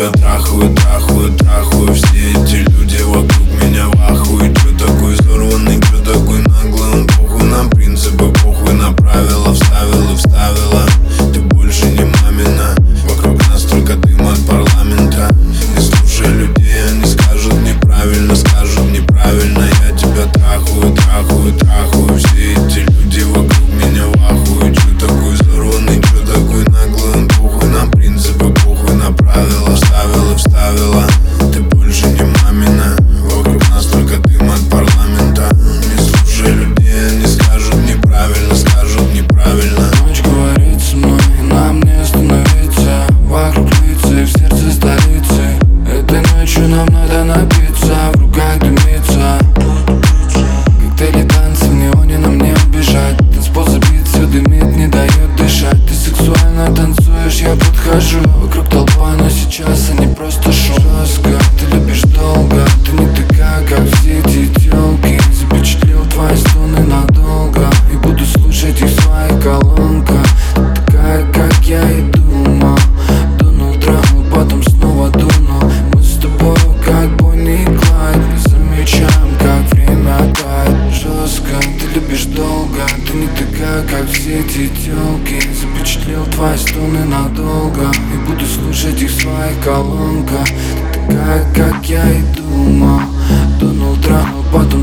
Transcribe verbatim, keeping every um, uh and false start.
тебя трахаю, трахаю, трахаю. Все эти люди вокруг меня в ахуе. Чё такой взорванный, чё такой наглый? Он похуй на принципы, похуй на правила. Вставил и вставила, ты больше не мамина. Вокруг нас только дым от парламента. Не слушай людей, они скажут неправильно, скажут неправильно. Я тебя трахаю, трахаю, трахаю. Все эти люди вокруг меня в ахуе. Чё такой взорванный, чё такой наглый? Он похуй на принципы, похуй на правила. Вставил и вставила, ты больше не мамина. Вокруг нас только дым от парламента. Не слушай людей, они скажут неправильно, скажут неправильно. Ночь говорит со мной, нам не остановиться. Вокруг лица и в сердце столицы. Этой ночью нам надо напиться, в руках дымится. Коктейли, танцы в неоне, нам не убежать. Танцпол забит, все дымит, не дает дышать. Ты сексуально танцуешь, я подхожу. Вокруг толпа, но сейчас они просто шоу. Жестко, ты любишь долго. Ты не такая, как все эти тёлки. Запечатлел твои стоны надолго и буду слушать их в своих колонках. Ты такая, как я и думал. Дунул, трахнул, потом снова дунул. Мы с тобой как Бонни и Клайд. Мы замечаем, как время тает. Жестко, ты любишь долго. Ты не такая, как все эти тёлки. Запечатлел твои стоны надолго и буду слушать их в своих колонках. Ты такая, как я и думал. Дунул, трахнул, потом